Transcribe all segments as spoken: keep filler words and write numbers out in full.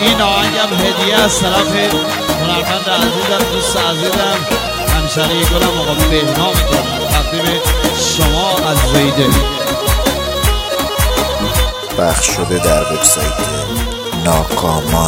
این آهنگم هدیه از طرف هنرمند عزیزم، دوست عزیزم، همشهری گلم آقا بهنام دارم، تقدیم شما از زیده. پخش شده در وبسایت ناکامان.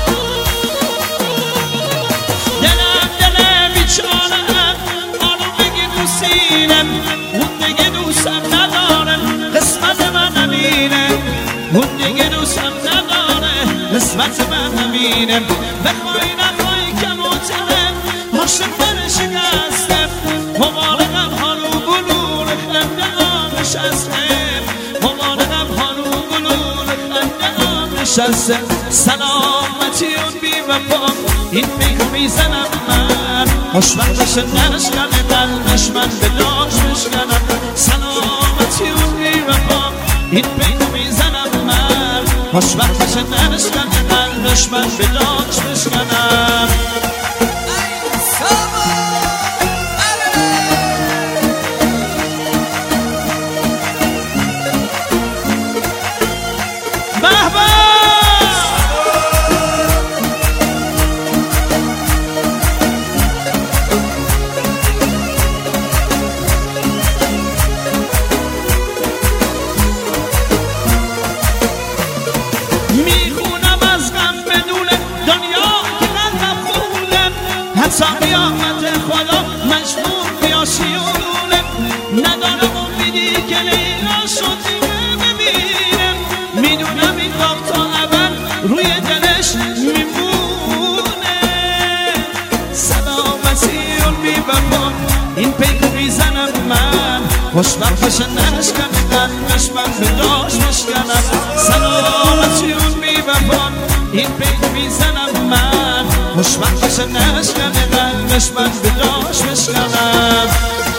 دلم دلم بیچارم، آنو بگی دوستینم، اون دیگه دوستم ندارم، قسمت من نمینم، اون دیگه دوستم نداره، قسمت من نمینم. بخوای نخوای کموترم، عاشق من شکستم، مبارکم هانو بلور خنده آم نشستم، مبارکم هانو بلور خنده آم نشستم. سلامتی اون بی وفا این میگو میزنم من، خوشبخت بشه نشکنه قلبش من به داش بشکنم. سلامتی اون بی وفا این میگو میزنم من، خوشبخت بشه نشکنه قلبش من به داش بشکنم. قیامت خدا مجبور بیا شیونه، ندارم امیدی که لیلا شدی ببینم، میدونم این وقتا اول روی دلش میمونه. سلامتی اون بی وفا این پیک میزنم من، خوشبخت بشه نشکنه قلبش من به داش بشکنم. سلامتی اون بی وفا این پیک میزنم من، خوشبخت بشه نشکنه قلبش من به داش بشکنم.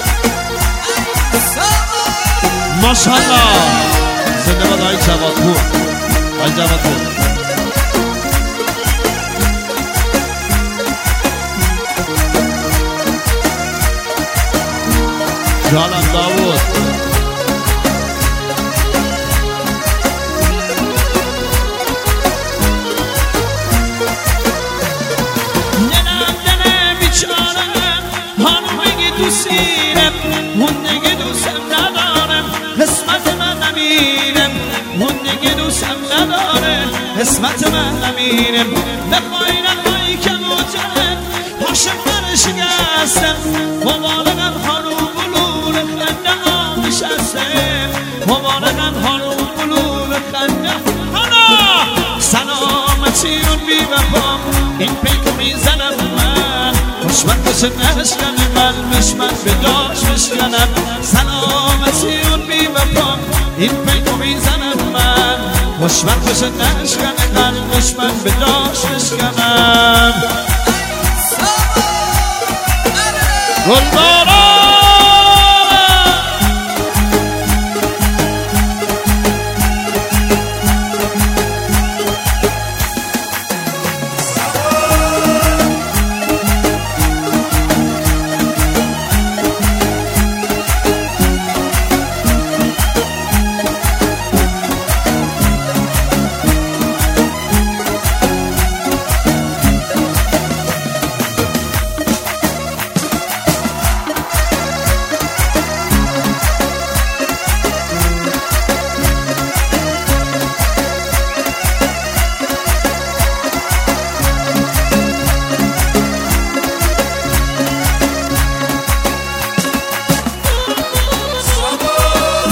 ماشاءالله زنده باد آقای جوادپور، آقای جوادپور. جانم داوود دوستینم، اون دیگه دوستم ندارم، قسمت من نمینم، اون دیگه دوستم نداره، قسمت من نمینم. بخوای نخوای کموترم، عاشق من شکستم، مبارکم هانو بلور خنده آم نشستم، مبارکم هانو بلور خنده. حالا سلامتی اون بی وفا این پیک میزنم من، خوشبخت بشه نشکنه قلبش من به داش بشکنم. سلامتی اون بی وفا این پیکو میزنم من، خوشبخت بشه نشکنه قلبش من به داش بشکنم. گلبان